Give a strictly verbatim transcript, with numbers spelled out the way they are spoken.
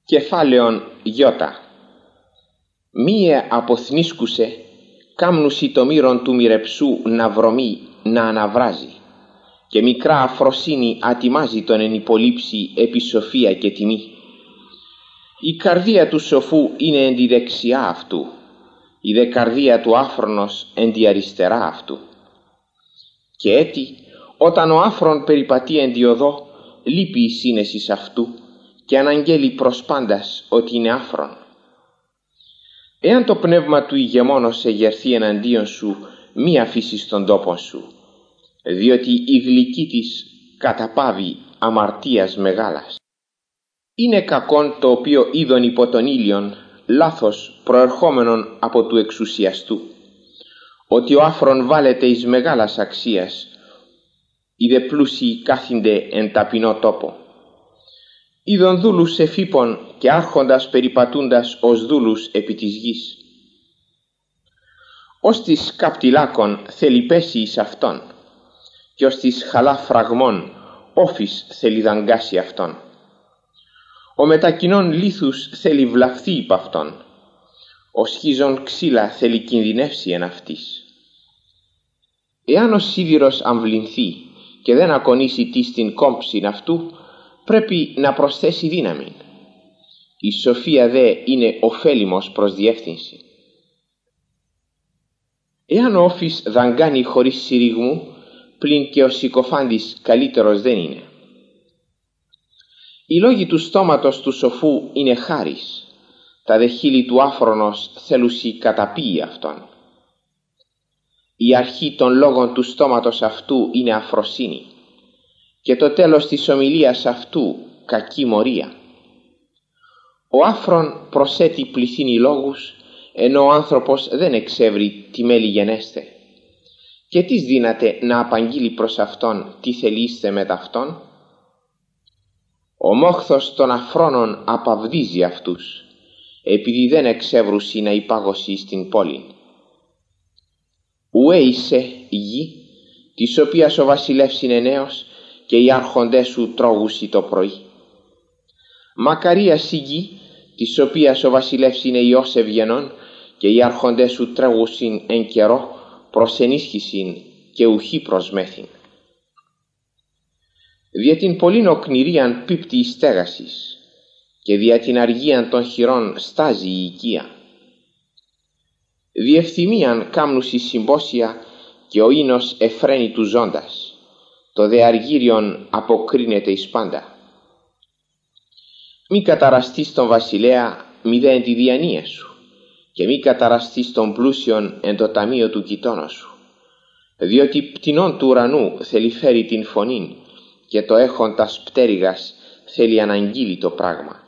Κεφάλαιον Ιώτα. Μίε αποθνίσκουσε, κάμνουσι το μύρον του μοιρεψού να βρωμεί, να αναβράζει, και μικρά αφροσύνη ατιμάζει τον εν υπολείψει επί σοφία και τιμή. Η καρδία του σοφού είναι εν τη δεξιά αυτού, η δε καρδία του άφρονος εν τη αριστερά αυτού. Και έτι, όταν ο άφρον περιπατεί εν τη οδό, λείπει η σύνεσης αυτού και αναγγέλει προς πάντας ότι είναι άφρον. Εάν το πνεύμα του ηγεμόνος εγερθεί εναντίον σου, μη αφήσεις τον τόπο σου, διότι η γλυκή της καταπάβει αμαρτίας μεγάλας. Είναι κακόν το οποίο είδον υπό τον ήλιον, λάθος προερχόμενον από του εξουσιαστού, ότι ο άφρον βάλεται εις μεγάλας αξίας, οι δε πλούσιοι κάθινται εν ταπεινό τόπο. Είδον δούλους εφήπων και άρχοντας περιπατούντας ως δούλους επί της γης. Ως της καπτυλάκων θέλει πέσει εις αυτόν, και ως της χαλά φραγμών όφης θέλει δαγκάσει αυτόν. Ο μετακινών λίθους θέλει βλαφθεί υπ' αυτόν, ο σχίζων ξύλα θέλει κινδυνεύσει εν αυτής. Εάν ο σίδηρος αμβληνθεί και δεν ακονίσει τι στην κόμψην αυτού, πρέπει να προσθέσει δύναμη. Η σοφία δε είναι ωφέλιμος προς διεύθυνση. Εάν ο όφης δαγκάνει χωρίς συρριγμού, πλην και ο συκοφάντης καλύτερος δεν είναι. Οι λόγοι του στόματος του σοφού είναι χάρις, τα δε χείλη του άφρονος θέλουσι καταπίει αυτόν. Η αρχή των λόγων του στόματος αυτού είναι αφροσύνη, και το τέλος της ομιλίας αυτού κακή μορία. Ο άφρον προσέτει πληθύνει λόγους, ενώ ο άνθρωπος δεν εξεύρει τι μέλη γενέστε. Και τις δύναται να απαγγείλει προς αυτόν τι θελείστε με ταυτόν. Ο μόχθος των αφρόνων απαυδίζει αυτούς, επειδή δεν εξεύρουσι να υπάγωσι στην πόλη. Ουέ είσαι γη, της οποίας ο βασιλεύς είναι νέος, και οι άρχοντές σου τρώγουσι το πρωί. Μακαρίας η γη, της οποίας ο βασιλεύς είναι ιός ευγενών, και οι άρχοντές σου τρέχουσιν εν καιρό προς ενίσχυσιν και ουχή προσμέθην. Δια την πολλήν οκνηρίαν πίπτει η στέγασης, και δια την αργίαν των χειρών στάζει η οικία. Διευθυμίαν κάμνουσι συμπόσια, και ο ίνος εφραίνει του ζώντας, το δε αργύριον αποκρίνεται εις πάντα. Μη καταραστείς τον βασιλέα, μη δε εν τη διανία σου, και μη καταραστείς τον πλούσιον εν το ταμείο του γειτόνα σου, διότι πτηνών του ουρανού θέλει φέρει την φωνήν, και το έχον τας πτέρυγας θέλει αναγγείλει το πράγμα.